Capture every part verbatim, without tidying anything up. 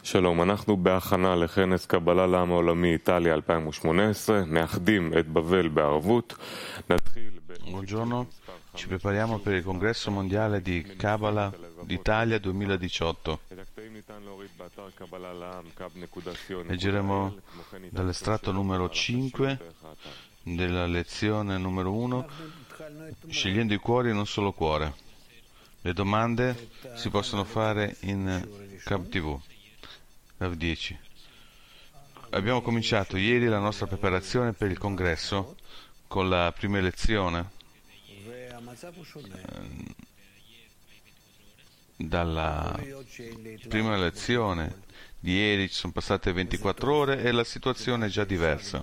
שלום, אנחנו בהכנה לכנס קבלה לעם העולמי איטליה אלפיים ושמונה עשרה, מאחדים את בבל בערבות. נתחיל ב... Buongiorno, ci prepariamo per il congresso mondiale di Kabbalah d'Italia duemiladiciotto. Leggeremo dall'estratto numero cinque della lezione numero uno, scegliendo i cuori e non solo cuore. Le domande si possono fare in K A B T V. Rav dieci. Abbiamo cominciato ieri la nostra preparazione per il congresso con la prima lezione. Dalla prima lezione di ieri ci sono passate ventiquattro ore e la situazione è già diversa.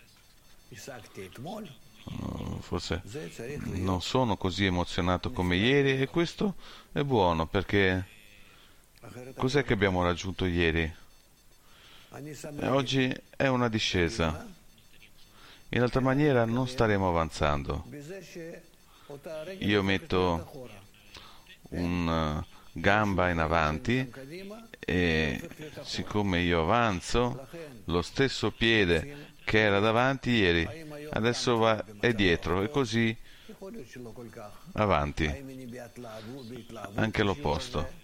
Forse non sono così emozionato come ieri e questo è buono, perché cos'è che abbiamo raggiunto ieri? E oggi è una discesa. In altra maniera non staremo avanzando. Io metto una gamba in avanti e siccome io avanzo, lo stesso piede che era davanti ieri adesso va, è dietro, e così avanti, anche l'opposto.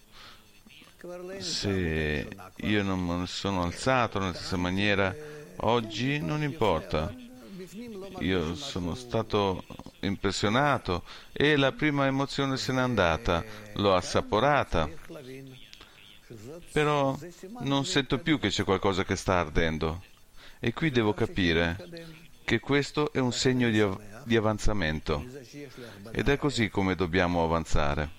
Se io non mi sono alzato nella stessa maniera oggi, non importa. Io sono stato impressionato e la prima emozione se n'è andata, l'ho assaporata, però non sento più che c'è qualcosa che sta ardendo. E qui devo capire che questo è un segno di, av- di avanzamento, ed è così come dobbiamo avanzare.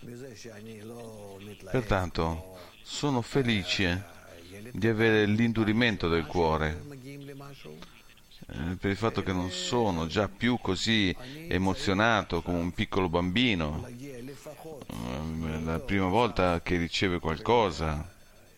Pertanto sono felice di avere l'indurimento del cuore, eh, per il fatto che non sono già più così emozionato come un piccolo bambino, eh, la prima volta che riceve qualcosa.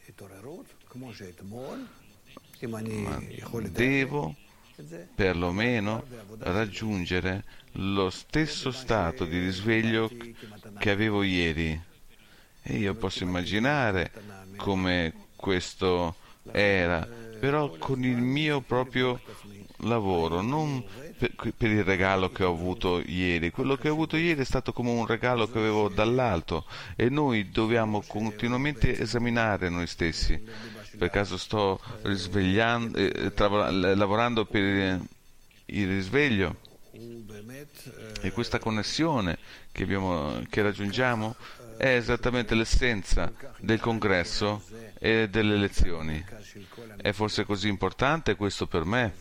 Ma devo perlomeno raggiungere lo stesso stato di risveglio che avevo ieri. E io posso immaginare come questo era, però con il mio proprio lavoro, non per, per il regalo che ho avuto ieri. Quello che ho avuto ieri è stato come un regalo che avevo dall'alto, e noi dobbiamo continuamente esaminare noi stessi. Per caso sto risvegliando, eh, tra, lavorando per il, il risveglio, e questa connessione che, abbiamo, che raggiungiamo è esattamente l'essenza del congresso e delle lezioni. È forse così importante questo per me?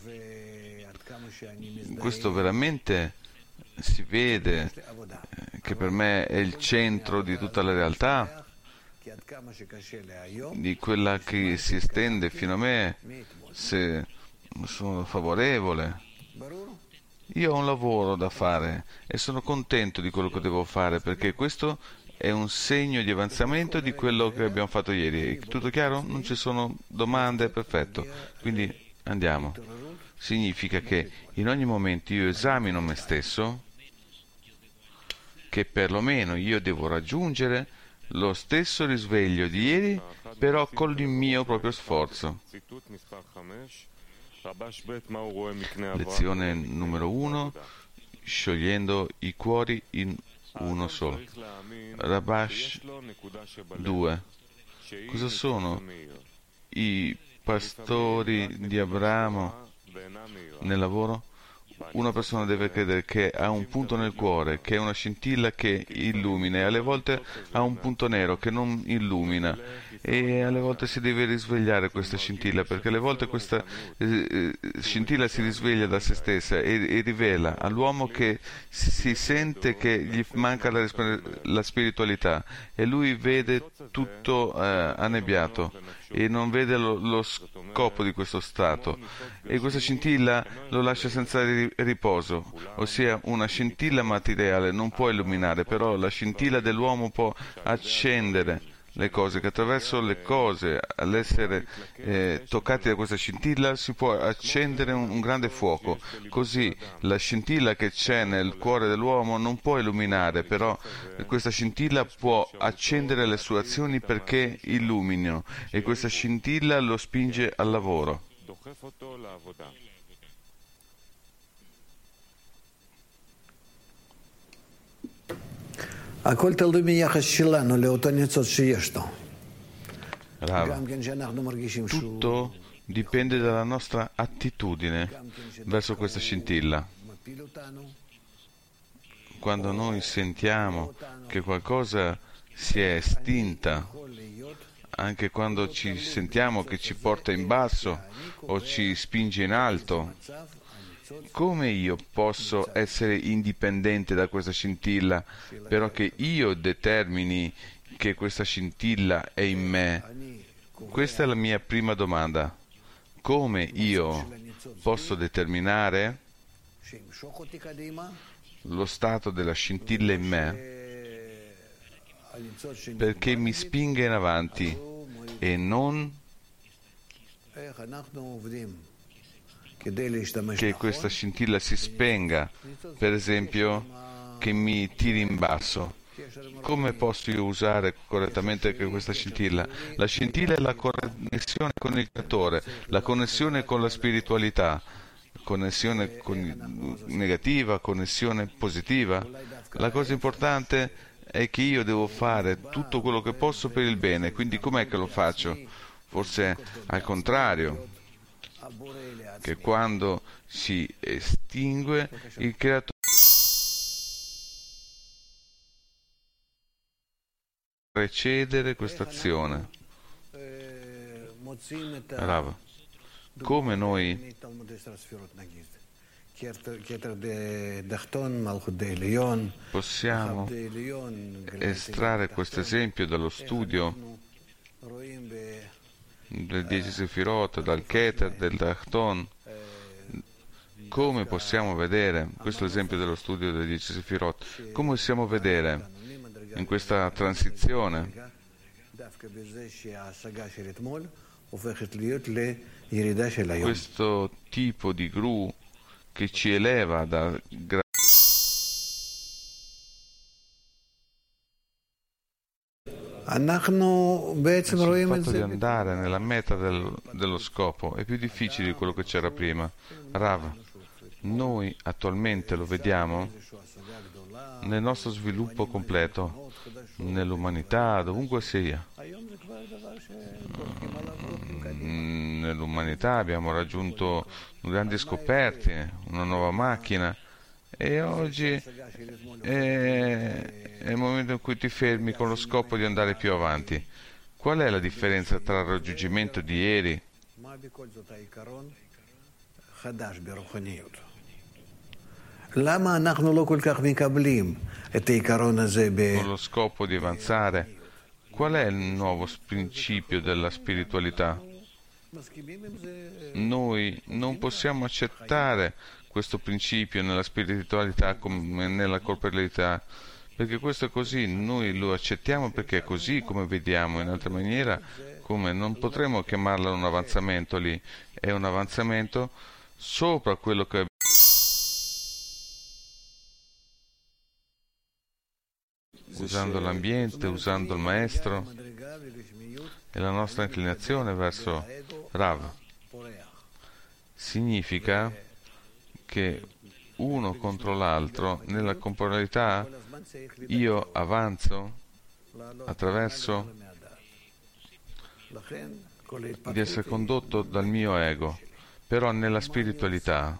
Questo veramente si vede che per me è il centro di tutta la realtà, di quella che si estende fino a me, se sono favorevole. Io ho un lavoro da fare e sono contento di quello che devo fare, perché questo è un segno di avanzamento di quello che abbiamo fatto ieri. Tutto chiaro? Non ci sono domande? Perfetto. Quindi andiamo. Significa che in ogni momento io esamino me stesso, che perlomeno io devo raggiungere lo stesso risveglio di ieri, però con il mio proprio sforzo. Lezione numero uno, sciogliendo i cuori in uno solo. Rabash due. Cosa sono i pastori di Abramo nel lavoro? Una persona deve credere che ha un punto nel cuore, che è una scintilla che illumina, e alle volte ha un punto nero che non illumina, e alle volte si deve risvegliare questa scintilla, perché alle volte questa eh, scintilla si risveglia da se stessa e, e rivela all'uomo che si sente che gli manca la, la spiritualità, e lui vede tutto eh, annebbiato e non vede lo, lo scopo di questo stato, e questa scintilla lo lascia senza riposo, ossia una scintilla materiale non può illuminare, però la scintilla dell'uomo può accendere le cose, che attraverso le cose, all'essere eh, toccati da questa scintilla, si può accendere un, un grande fuoco. Così la scintilla che c'è nel cuore dell'uomo non può illuminare, però questa scintilla può accendere le sue azioni perché illuminino, e questa scintilla lo spinge al lavoro. הכל תלוי מיחס שלנו לאותו ניצוץ שיש לו. Brava. Tutto dipende dalla nostra attitudine verso questa scintilla. Quando noi sentiamo che qualcosa si è estinta, anche quando ci sentiamo che ci porta in basso o ci spinge in alto, come io posso essere indipendente da questa scintilla, però che io determini che questa scintilla è in me? Questa è la mia prima domanda. Come io posso determinare lo stato della scintilla in me perché mi spinga in avanti e non che questa scintilla si spenga, per esempio che mi tiri in basso? Come posso io usare correttamente questa scintilla? La scintilla è la connessione con il creatore, la connessione con la spiritualità, connessione con negativa, connessione positiva. La cosa importante è che io devo fare tutto quello che posso per il bene, quindi com'è che lo faccio? Forse al contrario, che quando si estingue il creatore precedere questa azione. Bravo. Come noi possiamo estrarre questo esempio dallo studio del dieci Sefirot, dal Keter, del Dachton? Come possiamo vedere, questo è l'esempio dello studio dei dieci Sefirot, come possiamo vedere in questa transizione questo tipo di gru che ci eleva da gra- il fatto di andare nella meta del, dello scopo è più difficile di quello che c'era prima. Rav, noi attualmente lo vediamo nel nostro sviluppo completo, nell'umanità, dovunque sia. Nell'umanità abbiamo raggiunto grandi scoperte, una nuova macchina, e oggi è, è il momento in cui ti fermi con lo scopo di andare più avanti. Qual è la differenza tra il raggiungimento di ieri con lo scopo di avanzare? Qual è il nuovo principio della spiritualità? Noi non possiamo accettare questo principio nella spiritualità come nella corporalità, perché questo è così, noi lo accettiamo perché è così come vediamo. In altra maniera, come non potremo chiamarlo un avanzamento lì, è un avanzamento sopra quello che usando l'ambiente, usando il maestro e la nostra inclinazione verso Rav. Significa che uno contro l'altro, nella corporalità, io avanzo attraverso di essere condotto dal mio ego, però nella spiritualità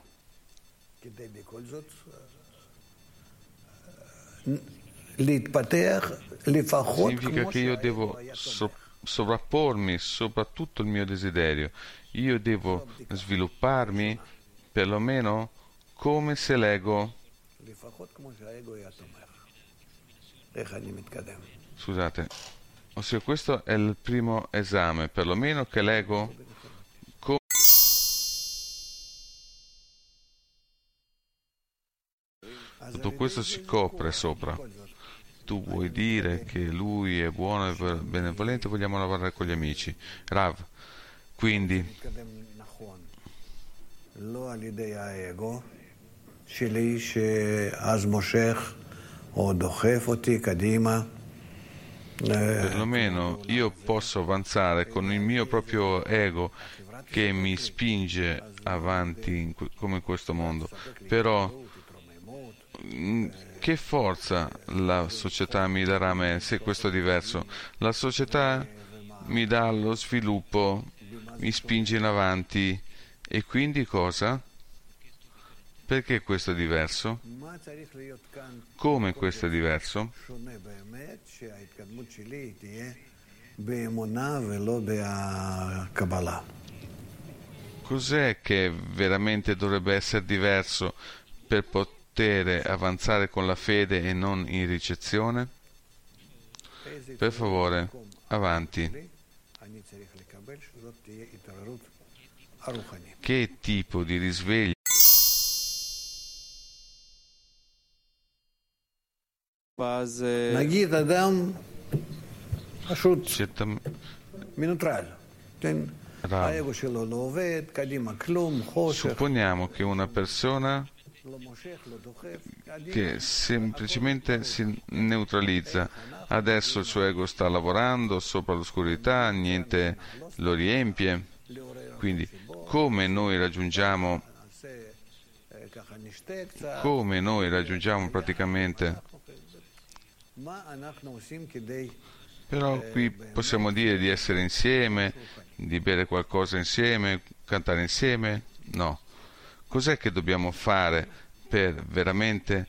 significa che io devo so- sovrappormi sopra tutto il mio desiderio, io devo svilupparmi perlomeno come se l'ego scusate ossia questo è il primo esame, perlomeno che l'ego com- tutto questo si copre sopra. tu vuoi dire che lui è buono e benevolente, vogliamo lavorare con gli amici. Rav, quindi perlomeno io posso avanzare con il mio proprio ego che mi spinge avanti in que- come in questo mondo, però che forza la società mi darà a me se questo è diverso? La società mi dà lo sviluppo, mi spinge in avanti, e quindi cosa? Perché questo è diverso? Come questo è diverso? Cos'è che veramente dovrebbe essere diverso per poter avanzare con la fede e non in ricezione? Per favore, avanti. Che tipo di risveglio? נגיד אדם פשוט Certamente. מנוטרל, כן? האגו שלו לא עובד, קדימה כלום, חושך, Supponiamo che una persona לא מושך, לא דוחף, che semplicemente si neutralizza. Adesso il suo ego sta lavorando sopra l'oscurità, niente lo riempie. Quindi come noi raggiungiamo ככה נשתה קצת, come noi raggiungiamo praticamente. מה אנחנו עושים כדי Però qui possiamo dire di essere insieme, di bere qualcosa insieme, cantare insieme? No. Cos'è che dobbiamo fare per veramente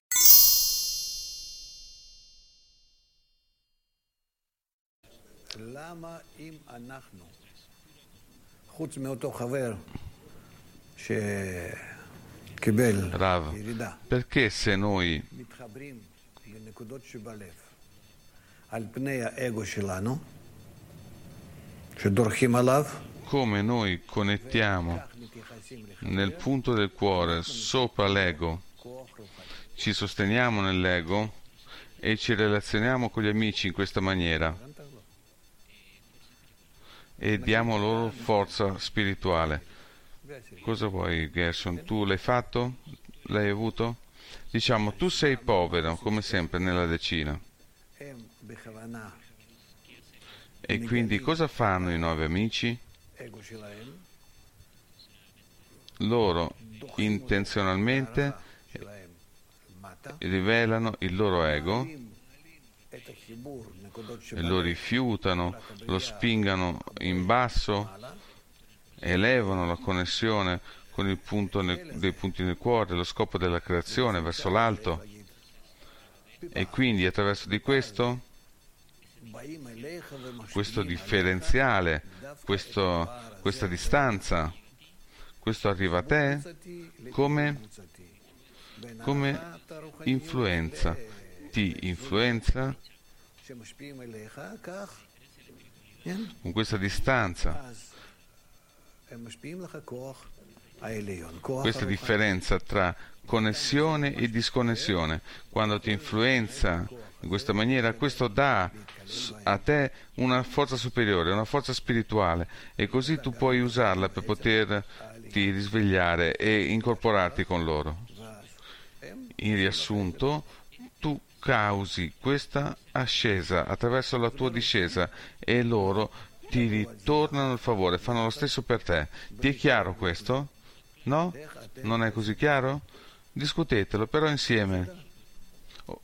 למה אם אנחנו, חוץ מאותו חבר שקיבל Rav, ירידה, perché se noi מתחברים לנקודות שבלב על פני האגו שלנו, שדורכים עליו, come noi connettiamo כך מתייחסים לחבר, nel punto del cuore sopra l'ego, כוח רוחני. ci sosteniamo nell'ego e ci relazioniamo con gli amici in questa maniera e diamo loro forza spirituale. Cosa vuoi, Gershon? Tu l'hai fatto? L'hai avuto? Diciamo, tu sei povero, come sempre nella decina. הם בכוונה, E quindi cosa fanno i nuovi amici? אגו שלהם, Loro intenzionalmente שלהם מטה, rivelano il loro ego אם את החיבור, נקודות e lo שבלב, rifiutano, lo spingano in basso, elevano la connessione con il punto nel- dei punti nel cuore, lo scopo della creazione verso l'alto, e quindi attraverso di questo, באים אליך ומשפיעים questo עליך, differenziale, questo, questa distanza, questo arriva a te קבוצתי come, לקבוצתי. בין come האחת הרוחניות influenza, ti influenza שמשפיעים אליך, כך, כן? con questa distanza, אז הם משפיעים לך כוח העליון, כוח questa הרוחני. differenza tra connessione e disconnessione. Quando ti influenza in questa maniera, questo dà s- a te una forza superiore, una forza spirituale, e così tu puoi usarla per poterti risvegliare e incorporarti con loro. In riassunto, tu causi questa ascesa attraverso la tua discesa e loro ti ritornano il favore, fanno lo stesso per te. Ti è chiaro questo? No? Non è così chiaro? Discutetelo, però insieme. Oh.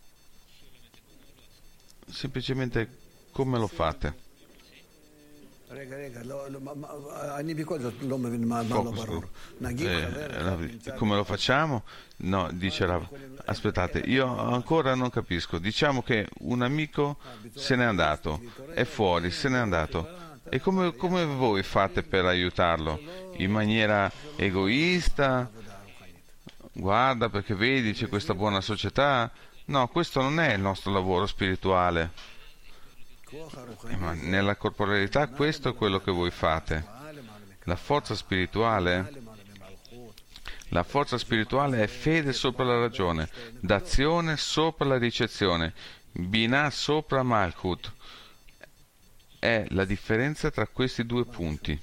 Semplicemente come lo fate? רגע, רגע, לא, לא, מה- מה- אני בכל זאת לא מבין מה מה לא Focus ברור. group. נגיד Eh, חבר אחד Rav, נמצא come lo facciamo? No, dice Rav. Aspettate, io ancora non capisco. Diciamo che un amico se n'è andato, è fuori, se n'è andato. E come, come voi fate per aiutarlo? In maniera egoista? Guarda, perché vedi c'è questa buona società? No, questo non è il nostro lavoro spirituale. כוח Eh, הרוחני, ma nella corporalità questo è quello che voi fate. La forza spirituale למעלה ממלכות, La forza spirituale è fede sopra la ragione, d'azione sopra la ricezione, Binah sopra Malchut. È la differenza tra questi due punti.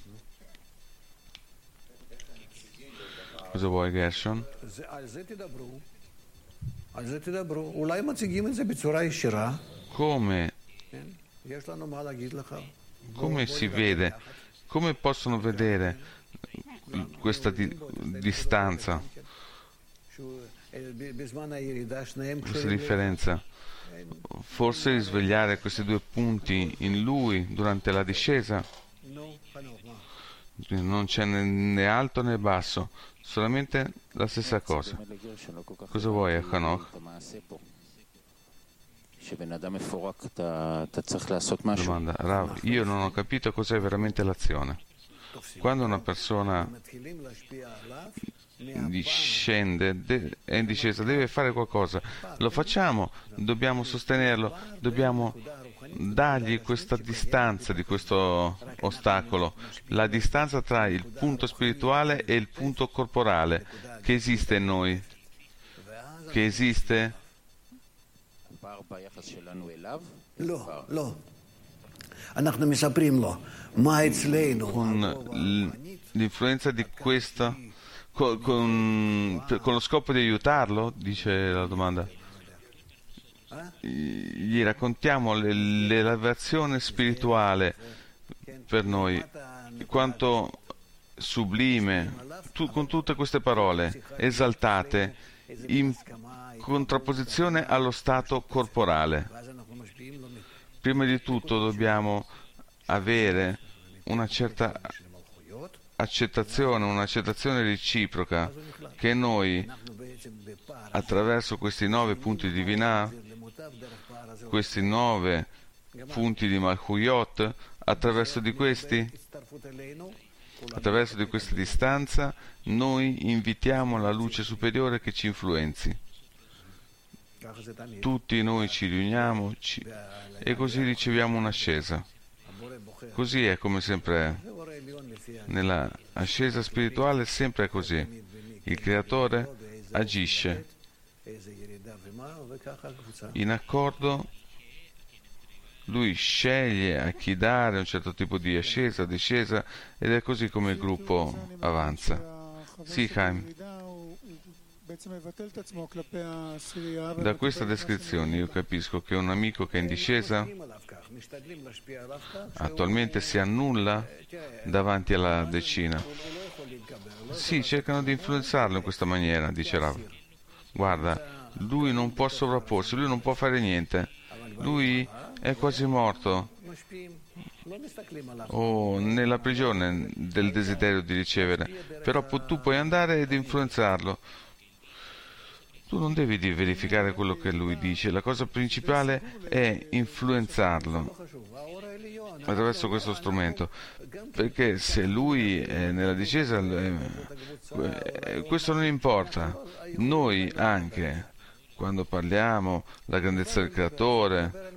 Cosa vuoi, Gershon? Come, come si vede, come possono vedere questa di, distanza, questa differenza? Forse risvegliare questi due punti in lui durante la discesa? Non c'è né alto né basso, solamente la stessa cosa. Cosa vuoi, Hanoch? Domanda, Rav, io non ho capito cos'è veramente l'azione. Quando una persona discende, de- è in discesa, deve fare qualcosa, lo facciamo, dobbiamo sostenerlo, dobbiamo dargli questa distanza di questo ostacolo, la distanza tra il punto spirituale e il punto corporale che esiste in noi, che esiste. Con l'influenza di questa, con, con, con lo scopo di aiutarlo, dice la domanda, gli raccontiamo le, l'elevazione spirituale per noi, quanto sublime, tu, con tutte queste parole esaltate in contrapposizione allo stato corporale. Prima di tutto dobbiamo avere una certa accettazione, un'accettazione reciproca che noi, attraverso questi nove punti di Binah, questi nove punti di Malchuyot, attraverso di questi, attraverso di questa distanza, noi invitiamo la luce superiore che ci influenzi. Tutti noi ci riuniamo ci, e così riceviamo un'ascesa. Così è come sempre è. Nella ascesa spirituale sempre è così. Il Creatore agisce in accordo, lui sceglie a chi dare un certo tipo di ascesa, discesa, ed è così come il gruppo avanza. Sì, Chaim. Da questa descrizione io capisco che un amico che è in discesa attualmente si annulla davanti alla decina. Sì, cercano di influenzarlo in questa maniera, dice Rav. Guarda, lui non può sovrapporsi, lui non può fare niente, lui è quasi morto o nella prigione del desiderio di ricevere, però tu puoi andare ed influenzarlo. Tu non devi verificare quello che lui dice, la cosa principale è influenzarlo attraverso questo strumento, perché se lui è nella discesa, eh, questo non importa. Noi anche, quando parliamo della grandezza del Creatore,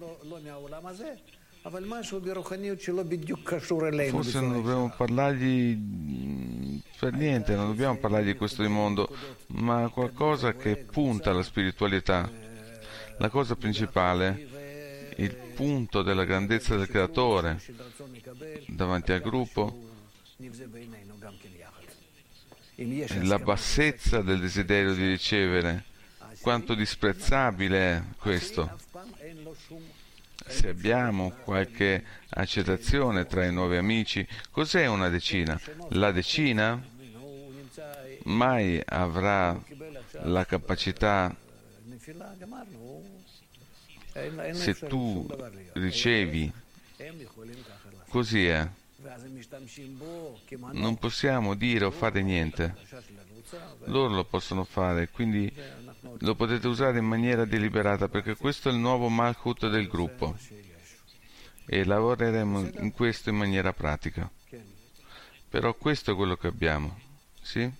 forse non dobbiamo parlargli per niente, non dobbiamo parlargli di questo mondo, ma qualcosa che punta alla spiritualità. La cosa principale, il punto della grandezza del Creatore davanti al gruppo, la bassezza del desiderio di ricevere, quanto disprezzabile è questo. Se abbiamo qualche accettazione tra i nuovi amici, cos'è una decina? La decina mai avrà la capacità, se tu ricevi, così è. Non possiamo dire o fare niente. Loro lo possono fare, quindi lo potete usare in maniera deliberata, perché questo è il nuovo Malchut del gruppo e lavoreremo in questo in maniera pratica. Però questo è quello che abbiamo, sì?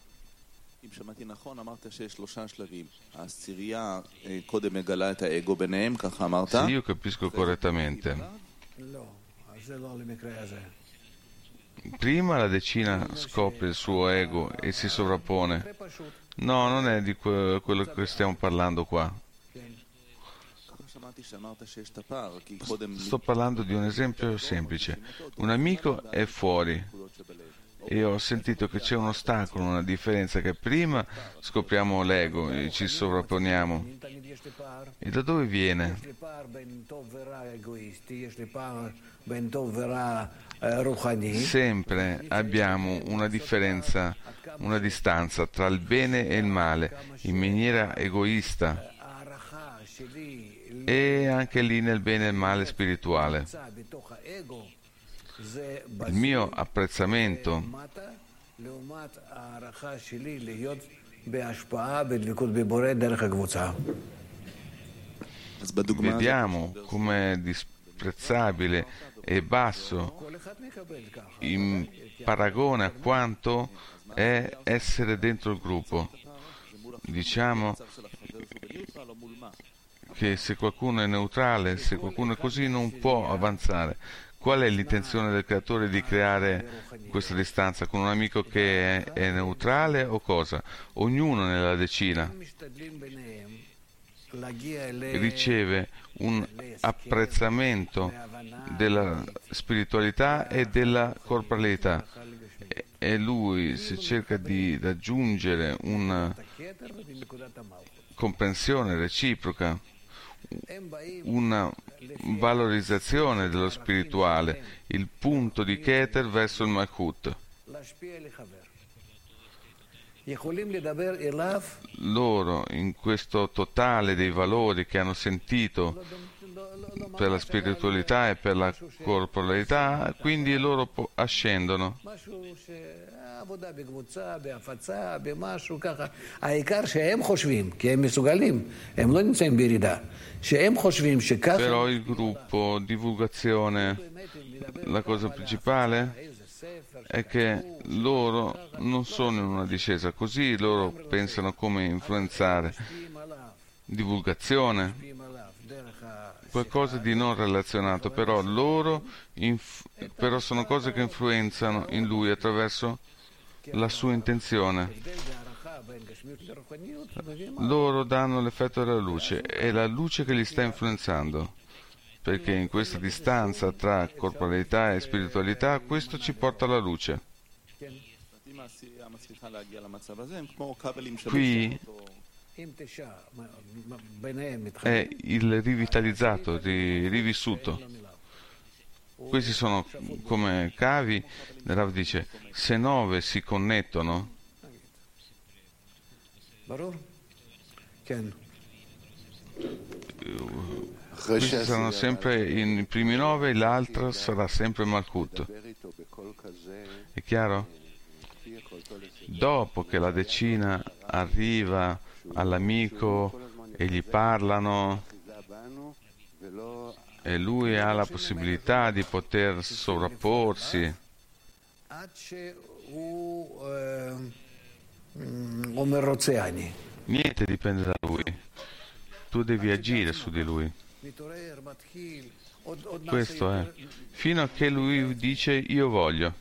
Se io capisco correttamente, Prima la decina scopre il suo ego e si sovrappone. No, non è di que- quello che stiamo parlando qua. Sto parlando di un esempio semplice. Un amico è fuori e ho sentito che c'è un ostacolo, una differenza, che prima scopriamo l'ego e ci sovrapponiamo. E da dove viene? Sempre abbiamo una differenza, una distanza tra il bene e il male in maniera egoista, e anche lì nel bene e il male spirituale. Il mio apprezzamento vediamo come disprezzabile e basso in paragone a quanto è essere dentro il gruppo. Diciamo che se qualcuno è neutrale, se qualcuno è così, non può avanzare. Qual è l'intenzione del creatore di creare questa distanza? Con un amico che è, è neutrale o cosa? Ognuno nella decina riceve un apprezzamento della spiritualità e della corporalità, e lui si cerca di raggiungere una comprensione reciproca, una valorizzazione dello spirituale, il punto di Keter verso il Malkut. Loro, in questo totale dei valori che hanno sentito per la spiritualità e per la corporalità, quindi loro po- ascendono. Però il gruppo, divulgazione, la cosa principale è che loro non sono in una discesa così, loro pensano come influenzare. Divulgazione, qualcosa di non relazionato, però loro inf- però sono cose che influenzano in lui attraverso la sua intenzione. Loro danno l'effetto della luce, è la luce che li sta influenzando, perché in questa distanza tra corporalità e spiritualità questo ci porta alla luce. Qui è il rivitalizzato, ri- rivissuto. Questi sono come cavi. Rav dice, se nove si connettono, questi saranno sempre i primi nove, l'altro sarà sempre Malkut. È chiaro? Dopo che la decina arriva all'amico e gli parlano e lui ha la possibilità di poter sovrapporsi, niente dipende da lui, tu devi agire su di lui. Questo è, fino a che lui dice io voglio.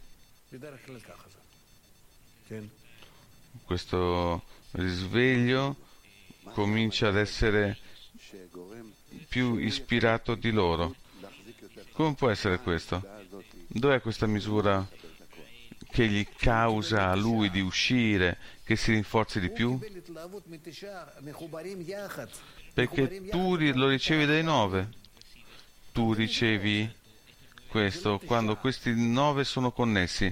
Questo risveglio comincia ad essere più ispirato di loro. Come può essere questo? Dov'è questa misura che gli causa a lui di uscire, che si rinforzi di più? Perché tu lo ricevi dai nove. Tu ricevi questo quando questi nove sono connessi.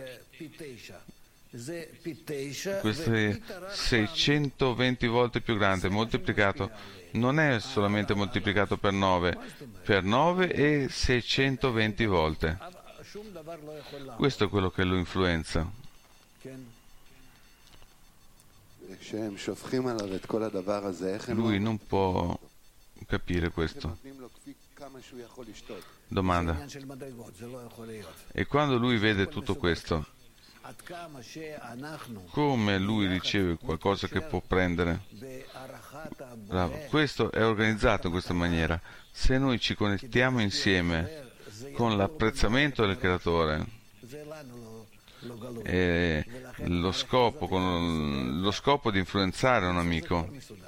Questo è seicentoventi volte più grande, moltiplicato, non è solamente moltiplicato per nove, per nove e seicentoventi volte. Questo è quello che lo influenza. Lui non può capire questo. Domanda. E quando lui vede tutto questo, come lui riceve qualcosa che può prendere? Bravo. Questo è organizzato in questa maniera. Se noi ci connettiamo insieme con l'apprezzamento del creatore, e lo scopo, con lo scopo di influenzare un amico.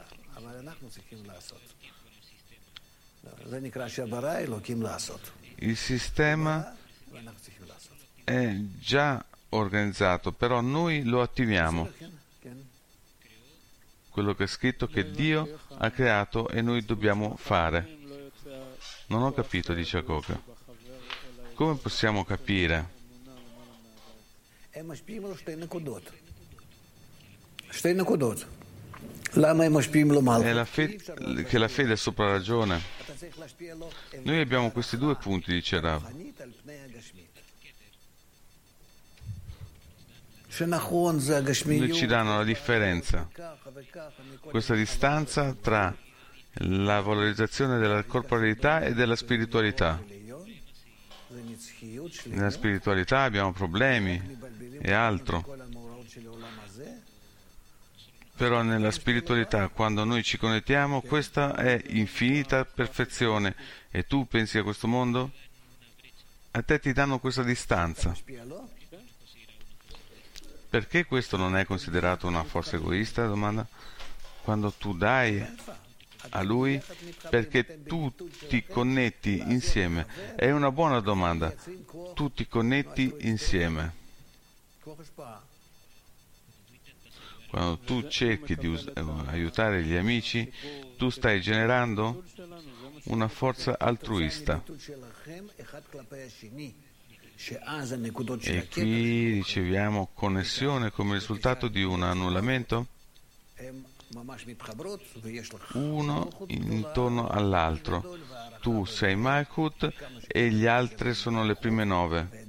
Il sistema è già organizzato, però noi lo attiviamo. Quello che è scritto che Dio ha creato e noi dobbiamo fare. Non ho capito, dice Akoka. Come possiamo capire? È la fede, che la fede è sopra ragione. Noi abbiamo questi due punti, dice Rav. Noi ci danno la differenza, questa distanza tra la valorizzazione della corporalità e della spiritualità. Nella spiritualità abbiamo problemi e altro, però nella spiritualità, quando noi ci connettiamo, questa è infinita perfezione. E tu pensi a questo mondo? A te ti danno questa distanza. Perché questo non è considerato una forza egoista? Domanda. Quando tu dai a lui, perché tu ti connetti insieme. È una buona domanda. Tu ti connetti insieme. Quando tu cerchi di us- aiutare gli amici, tu stai generando una forza altruista. E qui riceviamo connessione come risultato di un annullamento, uno intorno all'altro. Tu sei Malkut e gli altri sono le prime nove.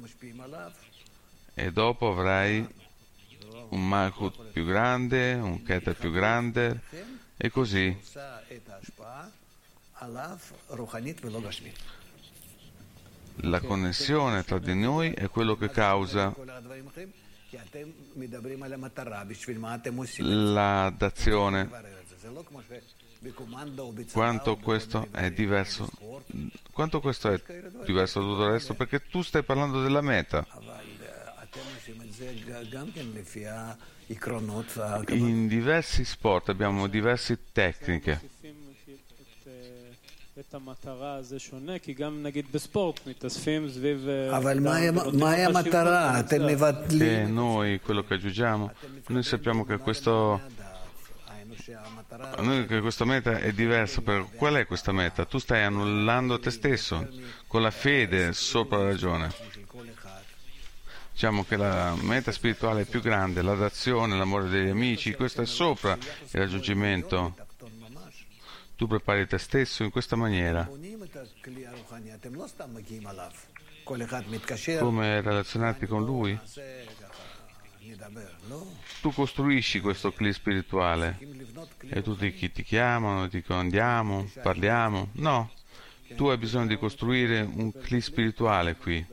E dopo avrai un Malkut più grande, un Keter più grande, e così. La connessione tra di noi è quello che causa la dazione. Quanto questo è diverso, quanto questo è diverso da tutto il resto, perché tu stai parlando della meta. In diversi sport abbiamo diverse tecniche. E noi, quello che aggiungiamo, noi sappiamo che questo noi che questa meta è diversa. Per qual è questa meta? Tu stai annullando te stesso con la fede sopra la ragione. Diciamo che la meta spirituale è più grande, la dazione, l'amore degli amici, questo è sopra il raggiungimento. Tu prepari te stesso in questa maniera. Come relazionarti con lui? Tu costruisci questo cli spirituale e tutti chi ti chiamano, dicono andiamo, parliamo. No, tu hai bisogno di costruire un cli spirituale qui,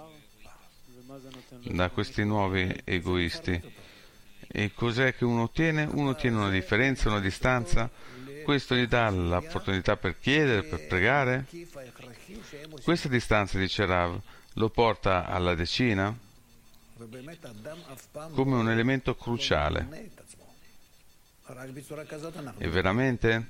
da questi nuovi egoisti. E cos'è che uno ottiene? Uno ottiene una differenza, una distanza. Questo gli dà l'opportunità per chiedere, per pregare. Questa distanza, dice Rav, lo porta alla decina come un elemento cruciale. E veramente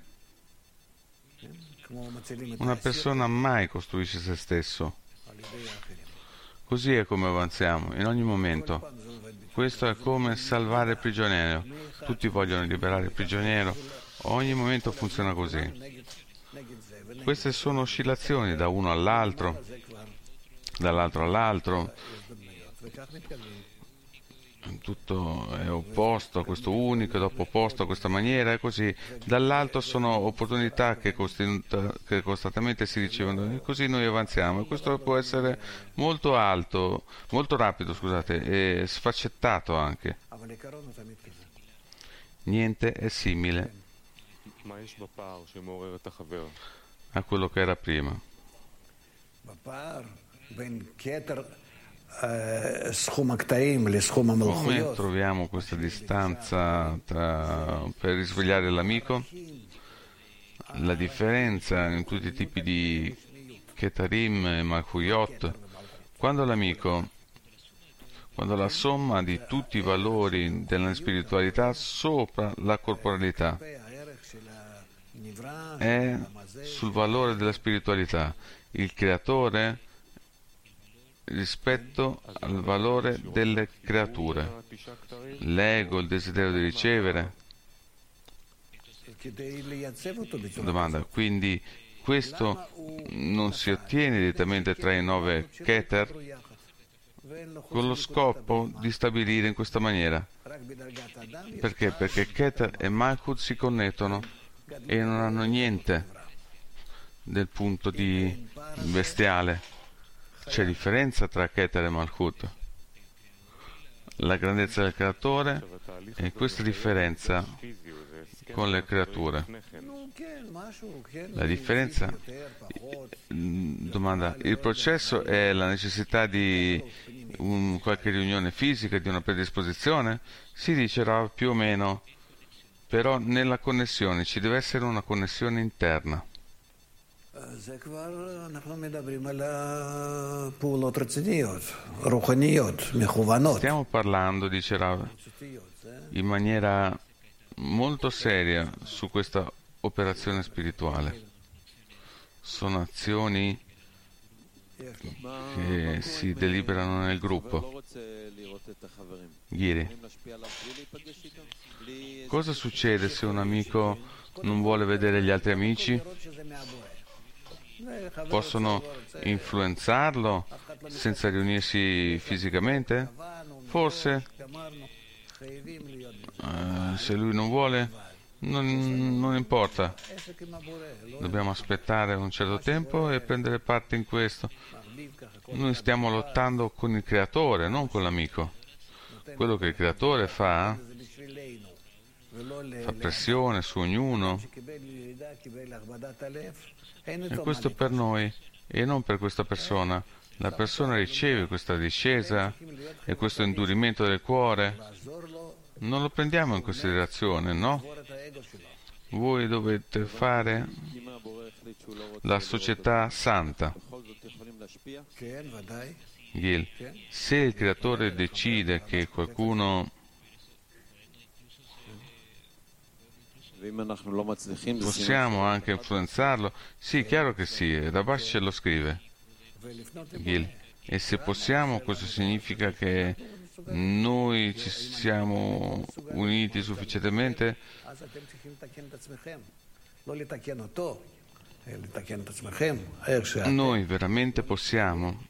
una persona mai costruisce se stesso. Così è come avanziamo, in ogni momento. Questo è come salvare il prigioniero. Tutti vogliono liberare il prigioniero. Ogni momento funziona così. Queste sono oscillazioni da uno all'altro, dall'altro all'altro. Tutto è opposto a questo unico, dopo opposto a questa maniera, e così. Dall'alto sono opportunità che, che costantemente si ricevono, e così noi avanziamo. E questo può essere molto alto, molto rapido, scusate, e sfaccettato anche. Niente è simile a quello che era prima. Come troviamo questa distanza tra, per risvegliare l'amico? La differenza in tutti i tipi di Ketarim e Malchuyot. Quando l'amico quando la somma di tutti i valori della spiritualità sopra la corporalità è sul valore della spiritualità, il creatore rispetto al valore delle creature, l'ego, il desiderio di ricevere. Domanda, quindi questo non si ottiene direttamente tra i nove Keter con lo scopo di stabilire in questa maniera. Perché? Perché Keter e Malchut si connettono e non hanno niente del punto di bestiale. C'è differenza tra Keter e Malchut. La grandezza del creatore e questa differenza con le creature. La differenza, domanda, il processo è la necessità di un, qualche riunione fisica, di una predisposizione? Si dicerà più o meno, però nella connessione ci deve essere una connessione interna. Stiamo parlando, dice Rav, in maniera molto seria su questa operazione spirituale. Sono azioni che si deliberano nel gruppo. Giri, cosa succede se un amico non vuole vedere gli altri amici? Possono influenzarlo senza riunirsi fisicamente? Forse. Uh, se lui non vuole, non, non importa. Dobbiamo aspettare un certo tempo e prendere parte in questo. Noi stiamo lottando con il creatore, non con l'amico. Quello che il creatore fa, fa pressione su ognuno, e questo per noi e non per questa persona. La persona riceve questa discesa e questo indurimento del cuore, non lo prendiamo in considerazione, no? Voi dovete fare la società santa. Gil, se il creatore decide che qualcuno possiamo anche influenzarlo, sì, chiaro che sì, Rabash ce lo scrive. Gil, e se possiamo, questo significa che noi ci siamo uniti sufficientemente? Noi veramente possiamo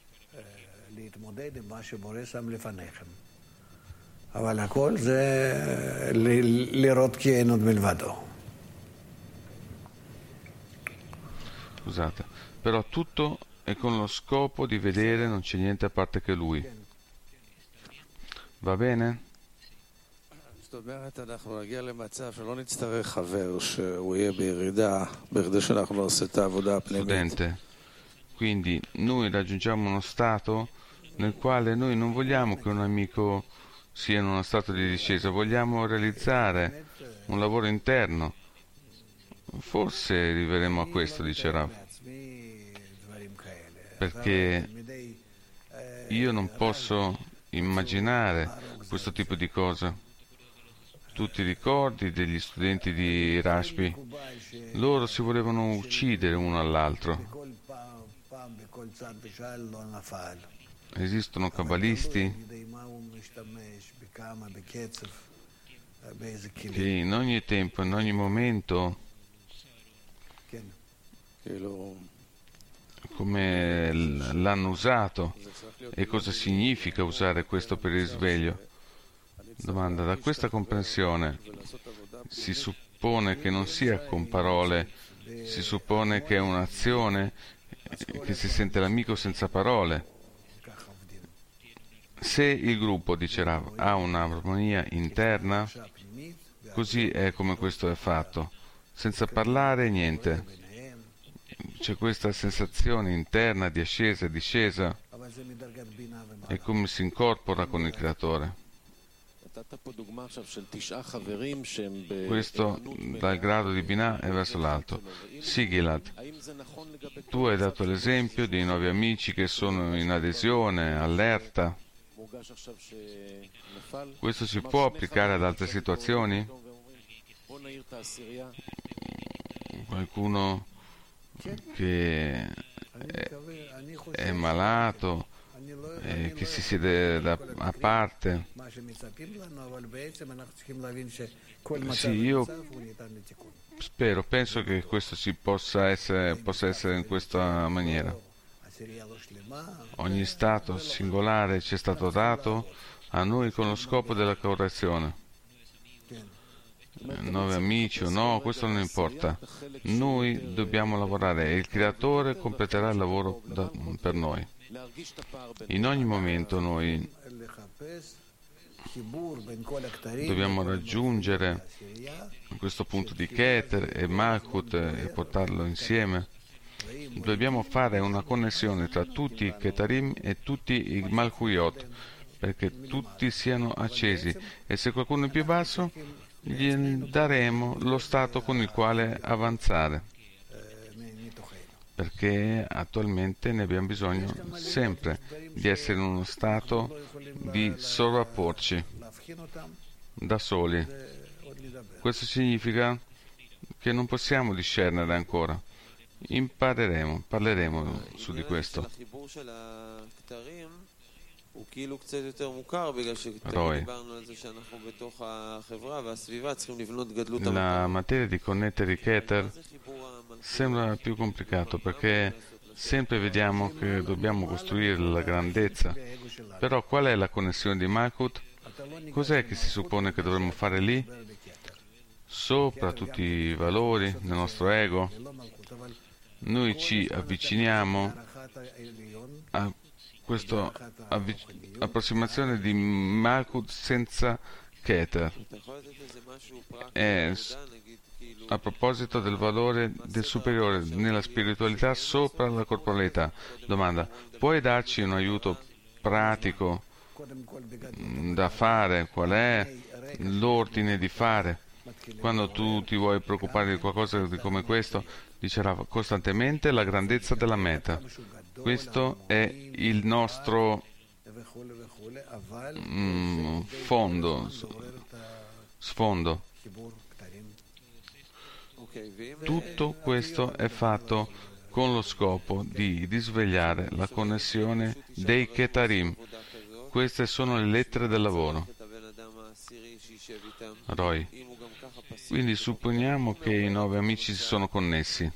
scusate, però tutto è con lo scopo di vedere, non c'è niente a parte che lui. Va bene? Studente, quindi noi raggiungiamo uno stato nel quale noi non vogliamo che un amico sia in uno stato di discesa, vogliamo realizzare un lavoro interno. Forse arriveremo a questo, dice Rav, perché io non posso immaginare questo tipo di cosa. Tu ti ricordi degli studenti di Rashbi? Loro si volevano uccidere uno all'altro. Esistono cabalisti che in ogni tempo, in ogni momento, come l'hanno usato e cosa significa usare questo per il risveglio. Domanda, da questa comprensione si suppone che non sia con parole, si suppone che è un'azione che si sente l'amico senza parole. Se il gruppo, dice Rav, ha un'armonia interna, così è come questo è fatto, senza parlare niente. C'è questa sensazione interna di ascesa e discesa, è come si incorpora con il creatore. Questo dal grado di Binah e verso l'alto. Sì, Gilad, tu hai dato l'esempio dei nuovi amici che sono in adesione, allerta. Questo si può applicare ad altre situazioni? Qualcuno che è malato, eh, che si siede da, a parte. Sì, io spero, penso che questo si possa essere, possa essere in questa maniera. Ogni stato singolare ci è stato dato a noi con lo scopo della correzione. Nove amici o no, questo non importa. Noi dobbiamo lavorare e il Creatore completerà il lavoro da, per noi. In ogni momento noi dobbiamo raggiungere questo punto di Keter e Malkut e portarlo insieme. Dobbiamo fare una connessione tra tutti i Ketarim e tutti i Malkuyot, perché tutti siano accesi, e se qualcuno è più basso gli daremo lo stato con il quale avanzare, perché attualmente ne abbiamo bisogno sempre di essere in uno stato di sovrapporci da soli. Questo significa che non possiamo discernere ancora. Impareremo, parleremo su di questo. Roy, la materia di connettere i Keter sembra più complicato, perché sempre vediamo che dobbiamo costruire la grandezza. Però qual è la connessione di Malkut? Cos'è che si suppone che dovremmo fare lì? Sopra tutti i valori del nostro ego, noi ci avviciniamo a questa avvic- approssimazione di Malkut senza Keter. È a proposito del valore del superiore nella spiritualità sopra la corporalità. Domanda: puoi darci un aiuto pratico da fare? Qual è l'ordine di fare? Quando tu ti vuoi preoccupare di qualcosa di come questo, dicerà costantemente la grandezza della meta. Questo è il nostro mm, fondo, sfondo. Tutto questo è fatto con lo scopo di risvegliare la connessione dei Ketarim. Queste sono le lettere del lavoro. Roy, quindi supponiamo che i nove amici si sono connessi.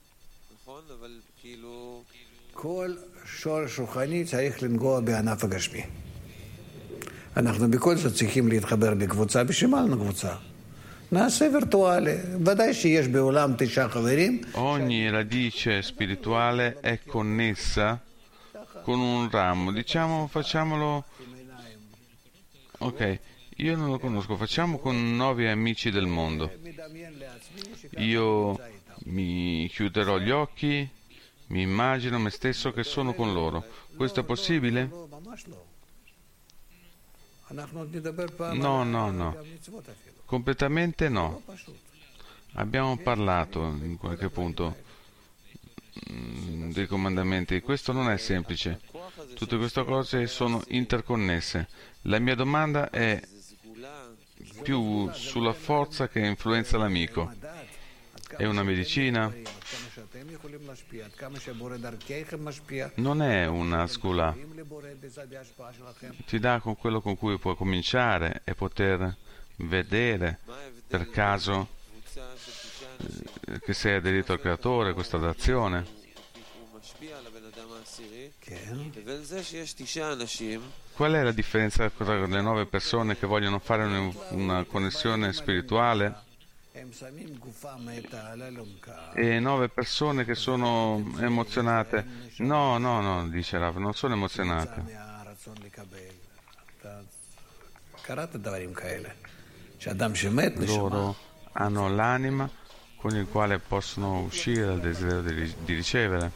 אנחנו בכל זאת צריכים להתחבר בקבוצה. בשביל מה לנו קבוצה? נעשה וירטואלי. ודאי שיש בעולם תשעה חברים. Ogni radice spirituale è connessa con un ramo. Diciamo, facciamolo. Ok, io non lo conosco. Facciamo con nove amici del mondo. Io mi chiuderò gli occhi, mi immagino me stesso che sono con loro. Questo è possibile? No, no, no. Completamente no. Abbiamo parlato in qualche punto dei comandamenti. Questo non è semplice. Tutte queste cose sono interconnesse. La mia domanda è più sulla forza che influenza l'amico. È una medicina? Non è una scuola. Ti dà con quello con cui puoi cominciare e poter vedere per caso che sei aderito al Creatore, questa d'azione. Qual è la differenza tra le nove persone che vogliono fare una, una connessione spirituale e nove persone che sono emozionate? No, no, no, dice Rav, non sono emozionate. Loro hanno l'anima con il quale possono uscire dal desiderio di, di ricevere.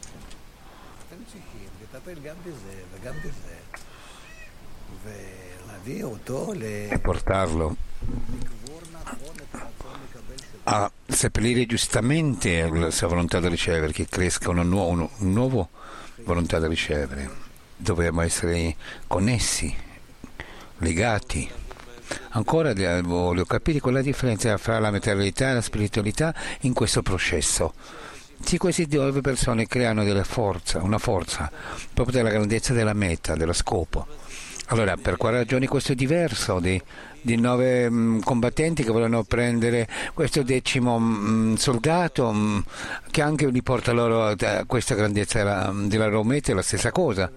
E portarlo a seppellire giustamente la sua volontà da ricevere, che cresca una nuova un nuovo volontà da ricevere. Dobbiamo essere connessi legati. Ancora voglio capire qual è la differenza fra la materialità e la spiritualità in questo processo. Sì, queste due persone creano della forza, una forza, proprio della grandezza della meta, dello scopo. Allora, per quale ragione questo è diverso di, di nove mh, combattenti che vogliono prendere questo decimo mh, soldato mh, che anche li porta loro a questa grandezza della, della loro meta, è la stessa cosa.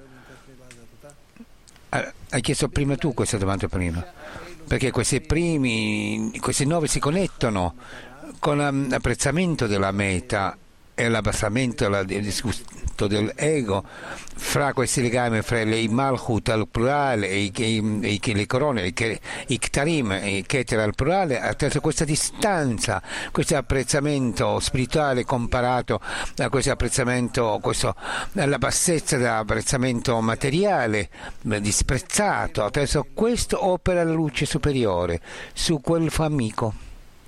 Hai chiesto prima tu questa domanda prima, perché questi primi, questi nove si connettono con l'apprezzamento della meta e l'abbassamento, il disgusto dell'ego, fra questi legami fra i malchut al plurale e, i, e, e le corone, i, i ktarim e i keter al plurale, attraverso questa distanza, questo apprezzamento spirituale comparato a questo apprezzamento, questo, la bassezza dell'apprezzamento materiale disprezzato, attraverso questo opera la luce superiore su quel amico.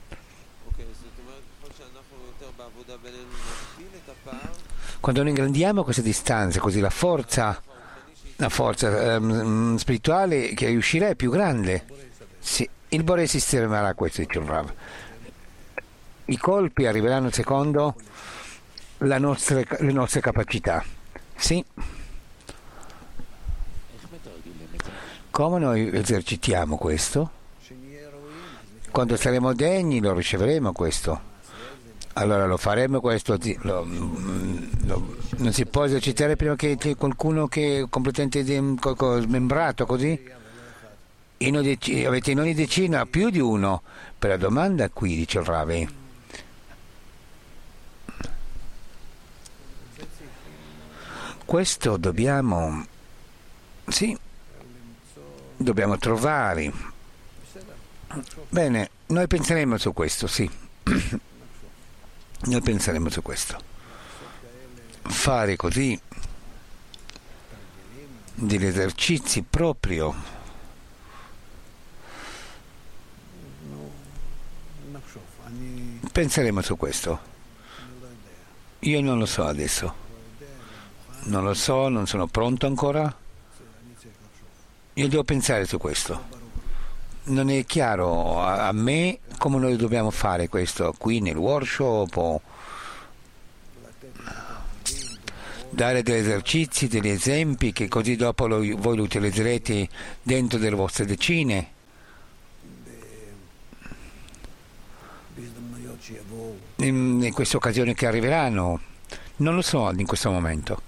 Quando noi ingrandiamo queste distanze, così la forza, la forza ehm, spirituale che riuscirà è più grande. Sì, il Bore sistemerà questo, dice il Rav. I colpi arriveranno secondo la nostra, le nostre capacità. Sì. Come noi esercitiamo questo? Quando saremo degni lo riceveremo questo. Allora lo faremo questo, lo, lo, non si può esercitare prima che, che qualcuno che è completamente smembrato così? In dec- avete in ogni decina più di uno. Per la domanda qui, dice il Rav, questo dobbiamo, sì, dobbiamo trovare. Bene, noi penseremo su questo, sì. Noi penseremo su questo. Fare così degli esercizi proprio penseremo su questo. Io non lo so adesso. Non lo so, non sono pronto ancora. Io devo pensare su questo. Non è chiaro a, a me come noi dobbiamo fare questo qui nel workshop o dare degli esercizi, degli esempi che così dopo lo, voi lo utilizzerete dentro delle vostre decine. In, in queste occasioni che arriveranno, non lo so in questo momento.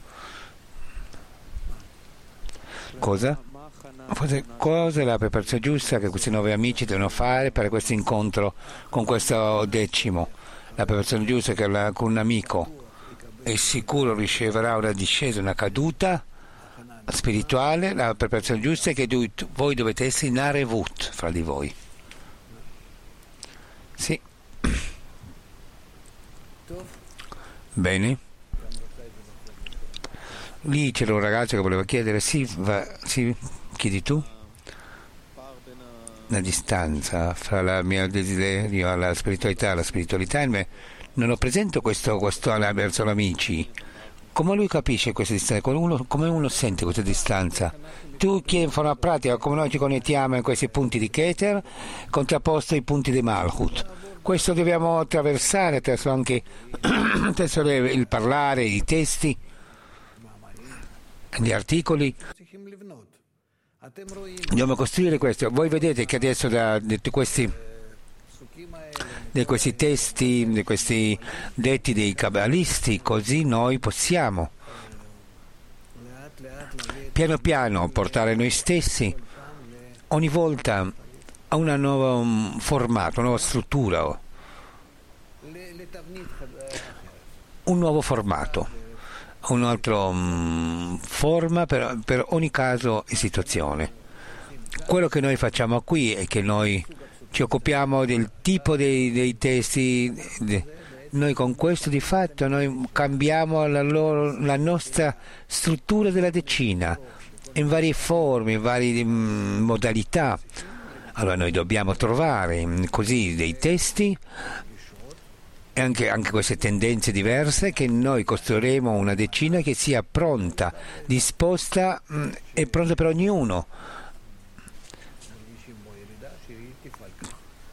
Cosa? Cosa è la preparazione giusta che questi nuovi amici devono fare per questo incontro con questo decimo? La preparazione giusta è che la, con un amico è sicuro riceverà una discesa, una caduta spirituale. La preparazione giusta è che voi dovete essere in arevut fra di voi. Sì. Bene. Lì c'era un ragazzo che voleva chiedere, sì, va, sì, chiedi tu? La distanza fra il mio desiderio alla spiritualità, la spiritualità, non ho presente questo, questo verso gli amici. Come lui capisce questa distanza? Come uno, come uno sente questa distanza? Tu chiedi in forma pratica come noi ci connettiamo in questi punti di Keter, contrapposto ai punti di Malchut. Questo dobbiamo attraversare attraverso anche attraverso il parlare, i testi, gli articoli. Dobbiamo costruire questo. Voi vedete che adesso da, di questi di questi testi, di questi detti dei cabalisti, così noi possiamo piano piano portare noi stessi ogni volta a un nuovo formato, una nuova struttura, un nuovo formato, un'altra um, forma per, per ogni caso e situazione. Quello che noi facciamo qui è che noi ci occupiamo del tipo dei, dei testi, de, noi con questo di fatto noi cambiamo la, loro, la nostra struttura della decina in varie forme, in varie um, modalità. Allora noi dobbiamo trovare um, così dei testi e anche, anche queste tendenze diverse, che noi costruiremo una decina che sia pronta, disposta mh, e pronta per ognuno.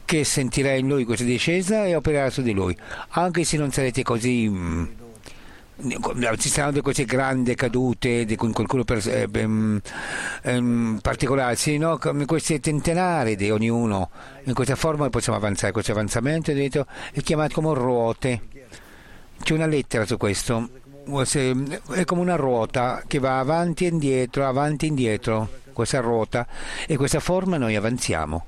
che sentirà in lui questa discesa e opererà su di lui, anche se non sarete così mh, ci saranno queste grandi cadute di qualcuno per, eh, um, um, particolare, sì, no? Come questi centenari di ognuno, in questa forma possiamo avanzare. Questo avanzamento detto, è chiamato come ruote. C'è una lettera su questo, è come una ruota che va avanti e indietro, avanti e indietro, questa ruota, e questa forma noi avanziamo.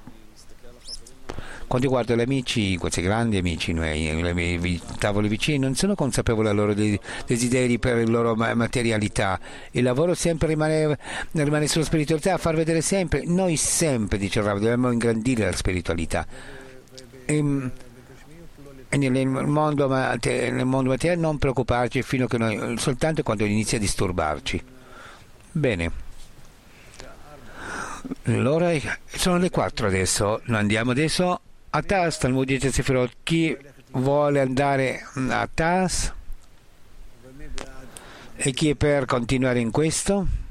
Quando guardo gli amici, questi grandi amici, noi, i miei tavoli vicini, non sono consapevoli dei loro desideri per la loro materialità. Il lavoro sempre rimane, rimane sulla spiritualità, a far vedere sempre, noi sempre, dice Rav, dobbiamo ingrandire la spiritualità. E, e nel mondo, nel mondo materiale non preoccuparci fino a che noi, soltanto quando inizia a disturbarci. Bene. Allora, sono le quattro adesso, noi andiamo adesso a Tas, Talmud dice Sefirot. Chi vuole andare a Tas e chi è per continuare in questo?